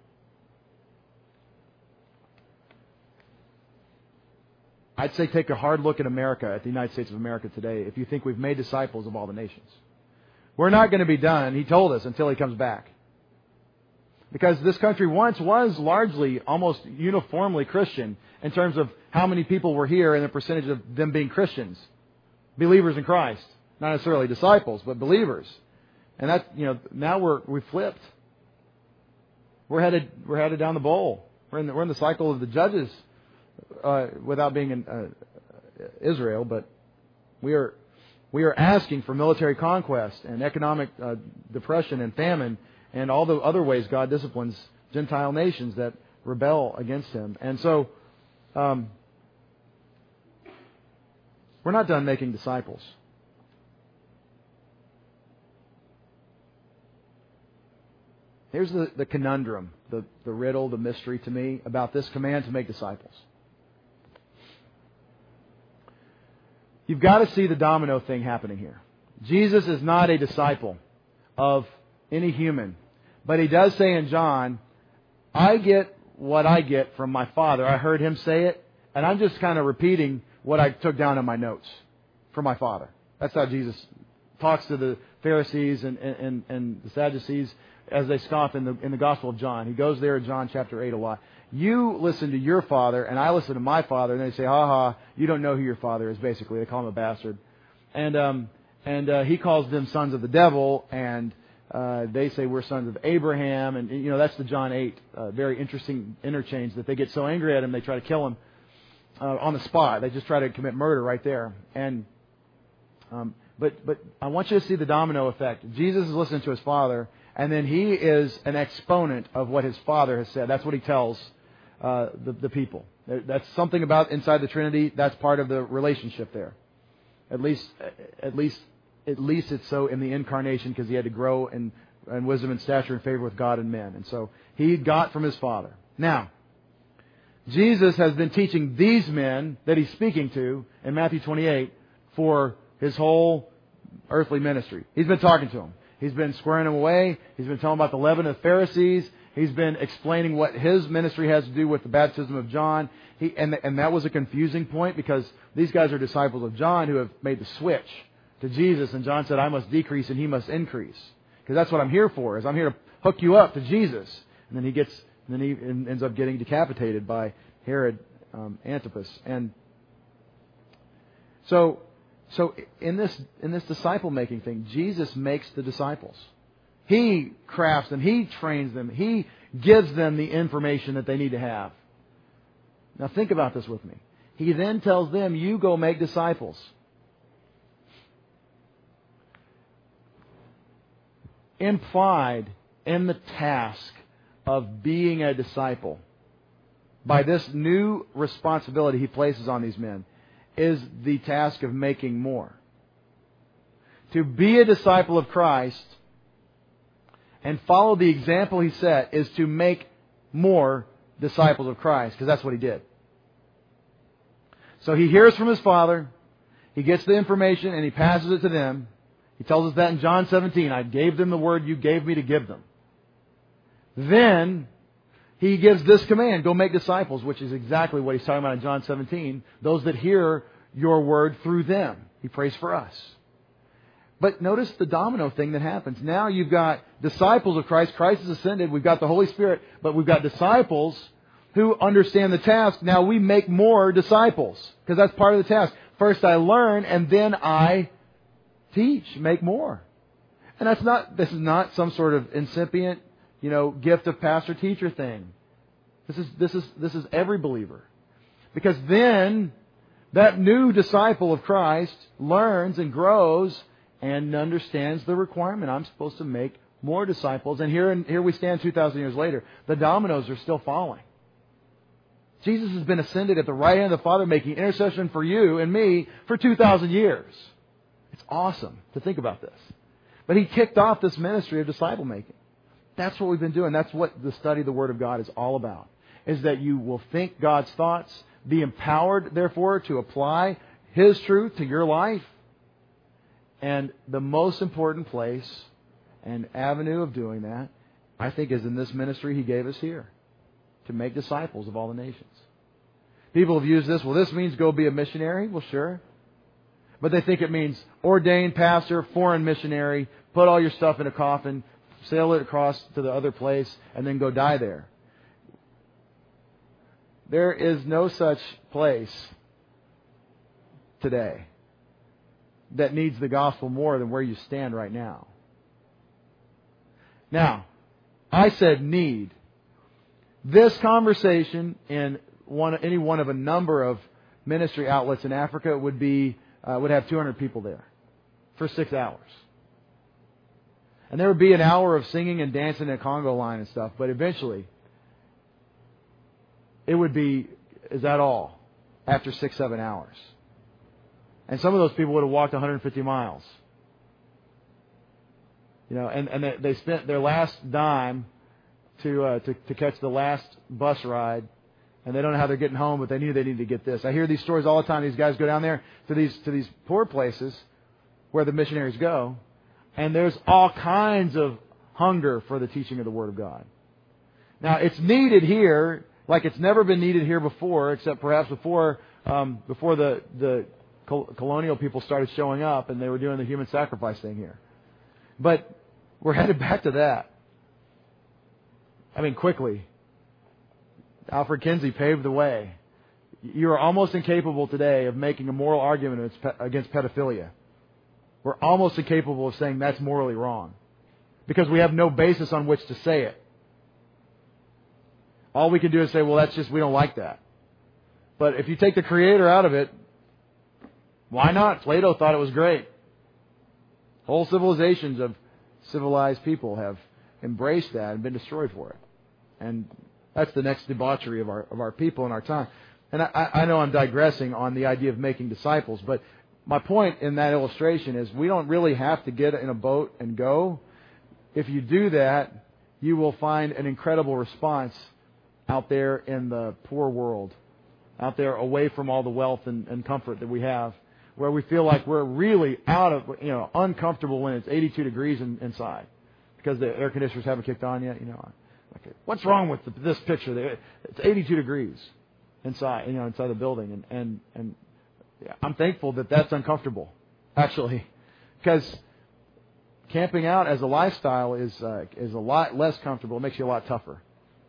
I'd say take a hard look at America, at the United States of America today, if you think we've made disciples of all the nations. We're not going to be done, He told us, until He comes back. Because this country once was largely, almost uniformly Christian in terms of how many people were here and the percentage of them being Christians, believers in Christ. Not necessarily disciples, but believers. And that, now we've flipped. We're headed down the bowl. We're in the cycle of the judges, without being in Israel, but we are asking for military conquest and economic depression and famine and all the other ways God disciplines Gentile nations that rebel against Him. And so, we're not done making disciples. Here's the conundrum, the riddle, the mystery to me about this command to make disciples. You've got to see the domino thing happening here. Jesus is not a disciple of any human. But He does say in John, I get what I get from my Father. I heard Him say it, and I'm just kind of repeating what I took down in my notes from my Father. That's how Jesus talks to the Pharisees and the Sadducees as they scoff in the Gospel of John. He goes there in John chapter 8 a lot. You listen to your father, and I listen to my father, and they say, ha ha, you don't know who your father is, basically. They call him a bastard. And He calls them sons of the devil, and they say we're sons of Abraham, and that's the John 8 very interesting interchange that they get so angry at Him they try to kill Him on the spot. They just try to commit murder right there. And but I want you to see the domino effect. Jesus is listening to His Father, and then He is an exponent of what His Father has said. That's what He tells the people. That's something about inside the Trinity. That's part of the relationship there. At least it's so in the incarnation, because He had to grow in wisdom and stature and favor with God and men. And so He got from His Father. Now, Jesus has been teaching these men that He's speaking to in Matthew 28 for His whole earthly ministry. He's been talking to them. He's been squaring them away. He's been telling about the leaven of the Pharisees. He's been explaining what His ministry has to do with the baptism of John. And that was a confusing point, because these guys are disciples of John who have made the switch to Jesus. And John said, I must decrease and He must increase. Because that's what I'm here for, is I'm here to hook you up to Jesus. And then he ends up getting decapitated by Herod Antipas. And so in this disciple making thing, Jesus makes the disciples. He crafts them. He trains them. He gives them the information that they need to have. Now think about this with me. He then tells them, you go make disciples. Implied in the task of being a disciple, by this new responsibility He places on these men, is the task of making more. To be a disciple of Christ and follow the example He set is to make more disciples of Christ, because that's what He did. So He hears from His Father, He gets the information, and He passes it to them. He tells us that in John 17, I gave them the word you gave me to give them. Then He gives this command, go make disciples, which is exactly what He's talking about in John 17, those that hear your word through them. He prays for us. But notice the domino thing that happens. Now you've got disciples of Christ. Christ is ascended. We've got the Holy Spirit. But we've got disciples who understand the task. Now we make more disciples, because that's part of the task. First I learn, and then I teach, make more. And this is not some sort of incipient, gift of pastor-teacher thing. This is every believer. Because then that new disciple of Christ learns and grows and understands the requirement. I'm supposed to make more disciples. And here we stand 2,000 years later. The dominoes are still falling. Jesus has been ascended at the right hand of the Father, making intercession for you and me for 2,000 years. It's awesome to think about this. But He kicked off this ministry of disciple making. That's what we've been doing. That's what the study of the Word of God is all about. Is that you will think God's thoughts, be empowered, therefore, to apply His truth to your life. And the most important place and avenue of doing that, I think, is in this ministry He gave us here, to make disciples of all the nations. People have used this, well, this means go be a missionary. Well, sure. But they think it means ordained pastor, foreign missionary, put all your stuff in a coffin, sail it across to the other place, and then go die there. There is no such place today that needs the gospel more than where you stand right now. Now, I said need. This conversation in any one of a number of ministry outlets in Africa would have 200 people there for 6 hours. And there would be an hour of singing and dancing in a Congo line and stuff, but eventually it would be, is that all? After 6-7 hours. And some of those people would have walked 150 miles. And they spent their last dime to catch the last bus ride. And they don't know how they're getting home, but they knew they needed to get this. I hear these stories all the time. These guys go down there to these poor places where the missionaries go, and there's all kinds of hunger for the teaching of the Word of God. Now, it's needed here like it's never been needed here before, except perhaps before the colonial people started showing up and they were doing the human sacrifice thing here. But we're headed back to that. I mean, quickly. Alfred Kinsey paved the way. You are almost incapable today of making a moral argument against pedophilia. We're almost incapable of saying that's morally wrong, because we have no basis on which to say it. All we can do is say, well, that's just, we don't like that. But if you take the Creator out of it, why not? Plato thought it was great. Whole civilizations of civilized people have embraced that and been destroyed for it. And that's the next debauchery of our people in our time. And I know I'm digressing on the idea of making disciples, but my point in that illustration is we don't really have to get in a boat and go. If you do that, you will find an incredible response out there in the poor world, out there away from all the wealth and comfort that we have, where we feel like we're really uncomfortable when it's 82 degrees inside because the air conditioners haven't kicked on yet. Okay, what's wrong with this picture? It's 82 degrees inside, inside the building, and I'm thankful that that's uncomfortable, actually, because camping out as a lifestyle is a lot less comfortable. It makes you a lot tougher.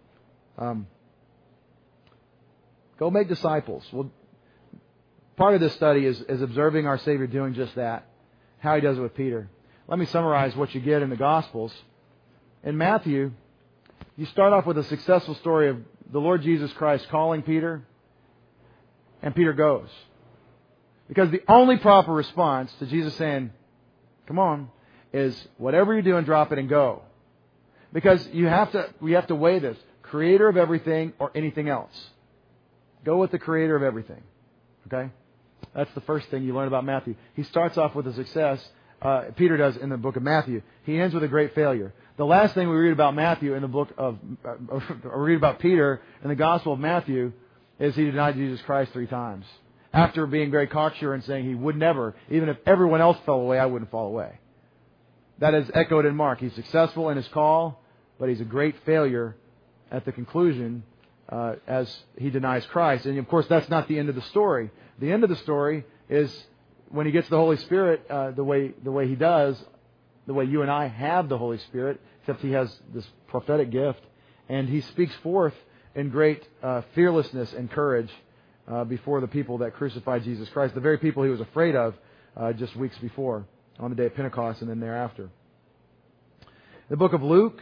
Go make disciples. Well, part of this study is observing our Savior doing just that, how He does it with Peter. Let me summarize what you get in the Gospels. In Matthew, you start off with a successful story of the Lord Jesus Christ calling Peter, and Peter goes. Because the only proper response to Jesus saying, come on, is whatever you're doing, drop it and go. Because we have to weigh this. Creator of everything or anything else. Go with the Creator of everything. Okay? That's the first thing you learn about Matthew. He starts off with a success. Peter does in the book of Matthew. He ends with a great failure. The last thing we read about Matthew in the book of, or read about Peter in the Gospel of Matthew, is he denied Jesus Christ 3 times. After being very cocksure and saying he would never, even if everyone else fell away, I wouldn't fall away. That is echoed in Mark. He's successful in his call, but he's a great failure at the conclusion as he denies Christ. And of course, that's not the end of the story. The end of the story is when he gets the Holy Spirit the way he does, the way you and I have the Holy Spirit, except he has this prophetic gift, and he speaks forth in great fearlessness and courage before the people that crucified Jesus Christ, the very people he was afraid of just weeks before, on the day of Pentecost and then thereafter. The book of Luke,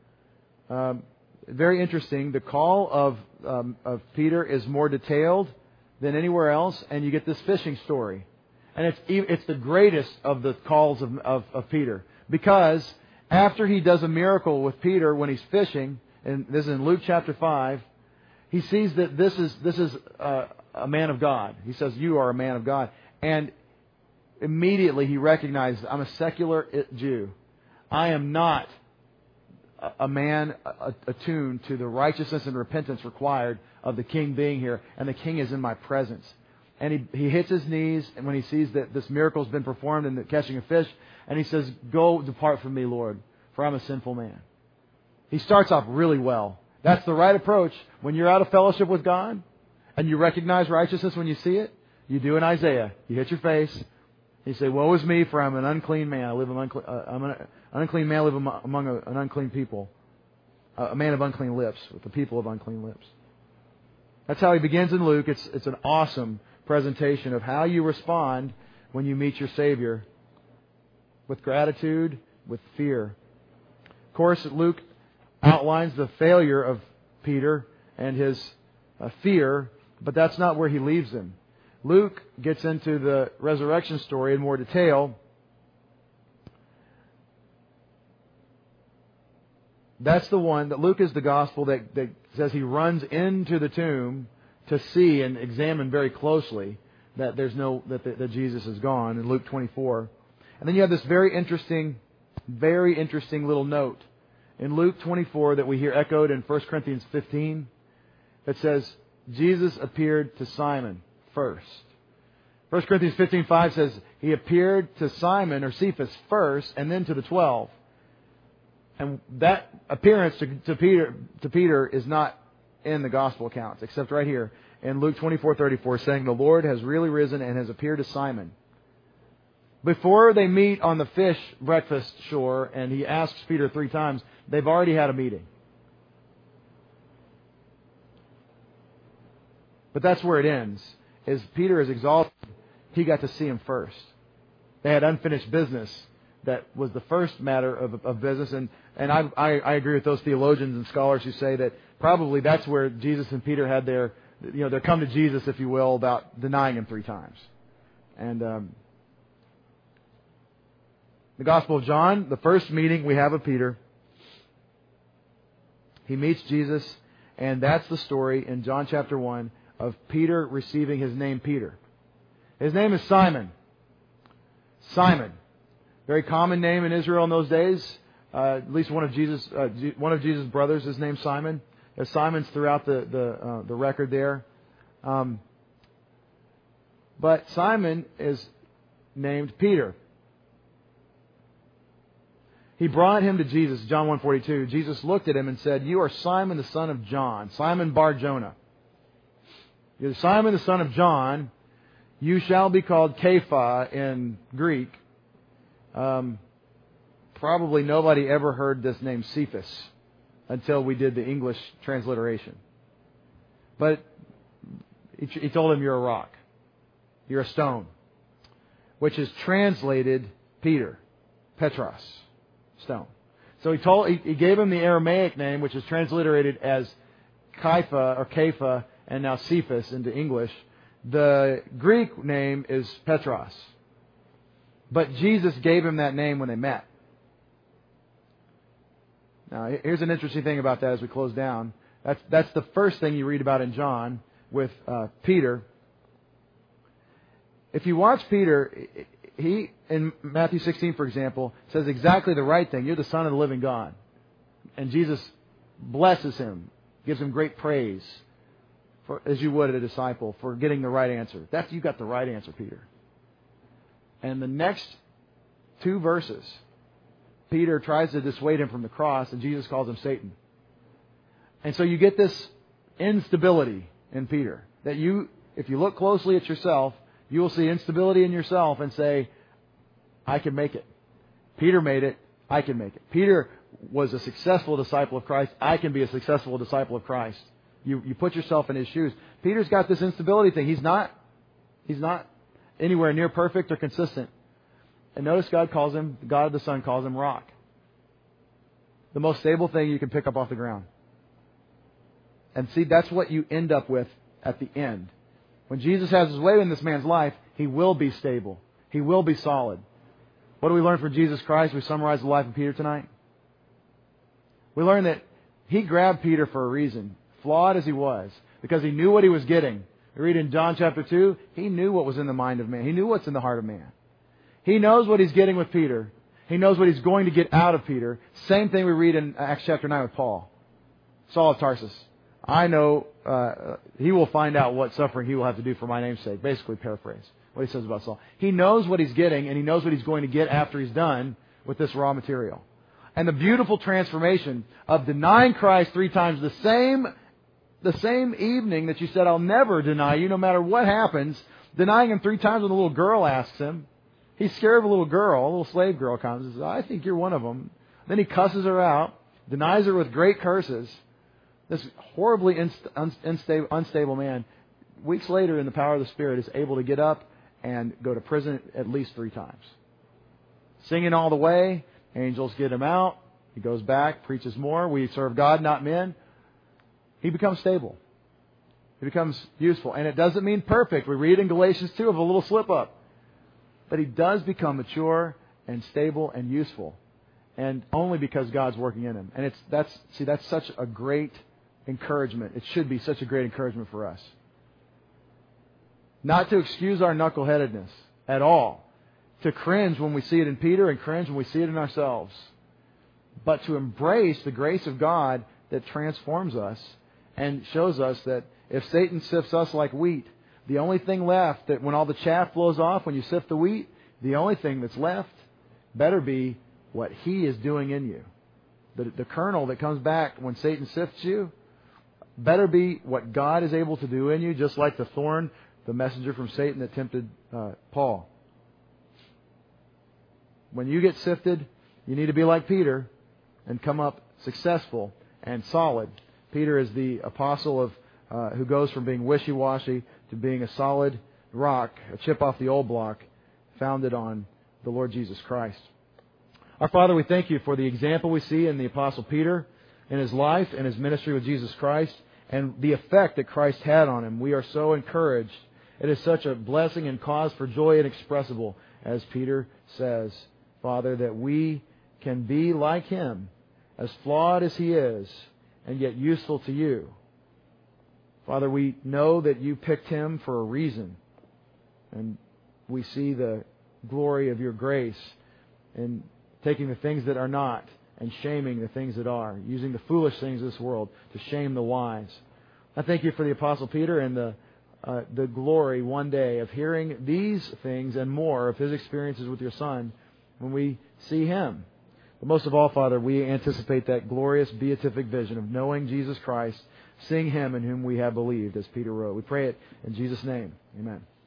very interesting. The call of Peter is more detailed than anywhere else, and you get this fishing story. And it's the greatest of the calls of Peter, because after he does a miracle with Peter when he's fishing, and this is in Luke chapter 5, he sees that this is a man of God. He says, "You are a man of God," and immediately he recognizes, I'm a secular Jew. I am not a man attuned to the righteousness and repentance required of the King being here, and the King is in my presence. and he hits his knees, and when he sees that this miracle has been performed in the catching of fish, and he says, "Go, depart from me, Lord, for I'm a sinful man." He starts off really well. That's the right approach. When you're out of fellowship with God, and you recognize righteousness when you see it, you do in Isaiah. You hit your face. You say, "Woe is me, for I'm an unclean man. I'm an unclean man. I live among an unclean people, a man of unclean lips, with the people of unclean lips." That's how he begins in Luke. It's an awesome presentation of how you respond when you meet your Savior, with gratitude, with fear. Of course, Luke outlines the failure of Peter and his fear, but that's not where he leaves him. Luke gets into the resurrection story in more detail. That's the one that Luke is the gospel that says he runs into the tomb to see and examine very closely that that Jesus is gone in Luke 24. And then you have this very interesting little note in Luke 24 that we hear echoed in 1 Corinthians 15 that says Jesus appeared to Simon first. 1 Corinthians 15:5 says he appeared to Simon or Cephas first and then to the 12. And that appearance to Peter is not in the gospel accounts, except right here in Luke 24:34, saying the Lord has really risen and has appeared to Simon. Before they meet on the fish breakfast shore and he asks Peter 3 times, they've already had a meeting. But that's where it ends. Is Peter is exalted. He got to see him first. They had unfinished business. That was the first matter of business. And I agree with those theologians and scholars who say that probably that's where Jesus and Peter had their come to Jesus, if you will, about denying him 3 times. And the Gospel of John, the first meeting we have of Peter, he meets Jesus, and that's the story in John chapter 1 of Peter receiving his name Peter. His name is Simon. Simon. Very common name in Israel in those days. At least one of Jesus' brothers is named Simon. There's Simons throughout the record there. But Simon is named Peter. He brought him to Jesus, John 1:42. Jesus looked at him and said, "You are Simon the son of John, Simon Bar Jonah. You're Simon the son of John. You shall be called Kepha in Greek." Probably nobody ever heard this name Cephas until we did the English transliteration. But he told him, "You're a rock. You're a stone," which is translated Peter, Petros, stone. So he gave him the Aramaic name, which is transliterated as Kepha and now Cephas into English. The Greek name is Petros. But Jesus gave him that name when they met. Now, here's an interesting thing about that as we close down. That's the first thing you read about in John with Peter. If you watch Peter, he, in Matthew 16, for example, says exactly the right thing. You're the Son of the living God. And Jesus blesses him, gives him great praise, as you would a disciple, for getting the right answer. You got the right answer, Peter. And the next 2 verses, Peter tries to dissuade him from the cross, and Jesus calls him Satan. And so you get this instability in Peter. That if you look closely at yourself, you will see instability in yourself and say, "I can make it. Peter made it. I can make it. Peter was a successful disciple of Christ. I can be a successful disciple of Christ." You put yourself in his shoes. Peter's got this instability thing. He's not anywhere near perfect or consistent. And notice God the Son calls him rock. The most stable thing you can pick up off the ground. And see, that's what you end up with at the end. When Jesus has his way in this man's life, he will be stable. He will be solid. What do we learn from Jesus Christ? We summarize the life of Peter tonight. We learn that he grabbed Peter for a reason, flawed as he was, because he knew what he was getting. We read in John chapter 2, he knew what was in the mind of man. He knew what's in the heart of man. He knows what he's getting with Peter. He knows what he's going to get out of Peter. Same thing we read in Acts chapter 9 with Paul, Saul of Tarsus. I know he will find out what suffering he will have to do for my name's sake. Basically, paraphrase what he says about Saul. He knows what he's getting, and he knows what he's going to get after he's done with this raw material. And the beautiful transformation of denying Christ 3 times, the same evening that you said, I'll never deny you no matter what happens, denying him 3 times when a little girl asks him. He's scared of a little girl, a little slave girl comes and says, I think you're one of them. Then he cusses her out, denies her with great curses. This horribly unstable man, weeks later in the power of the Spirit, is able to get up and go to prison at least 3 times. Singing all the way, angels get him out. He goes back, preaches more. We serve God, not men. He becomes stable. He becomes useful. And it doesn't mean perfect. We read in Galatians 2 of a little slip-up. But he does become mature and stable and useful. And only because God's working in him. And that's such a great encouragement. It should be such a great encouragement for us. Not to excuse our knuckleheadedness at all. To cringe when we see it in Peter and cringe when we see it in ourselves. But to embrace the grace of God that transforms us and shows us that if Satan sifts us like wheat, the only thing left, that when all the chaff blows off, when you sift the wheat, the only thing that's left better be what He is doing in you. The kernel that comes back when Satan sifts you better be what God is able to do in you, just like the thorn, the messenger from Satan that tempted Paul. When you get sifted, you need to be like Peter and come up successful and solid. Peter is the apostle of who goes from being wishy-washy to being a solid rock, a chip off the old block, founded on the Lord Jesus Christ. Our Father, we thank you for the example we see in the Apostle Peter, in his life and his ministry with Jesus Christ, and the effect that Christ had on him. We are so encouraged. It is such a blessing and cause for joy inexpressible, as Peter says, Father, that we can be like him, as flawed as he is, and yet useful to you. Father, we know that you picked him for a reason, and we see the glory of your grace in taking the things that are not and shaming the things that are, using the foolish things of this world to shame the wise. I thank you for the Apostle Peter and the glory one day of hearing these things and more of his experiences with your Son when we see him. But most of all, Father, we anticipate that glorious beatific vision of knowing Jesus Christ, seeing him in whom we have believed, as Peter wrote. We pray it in Jesus' name. Amen.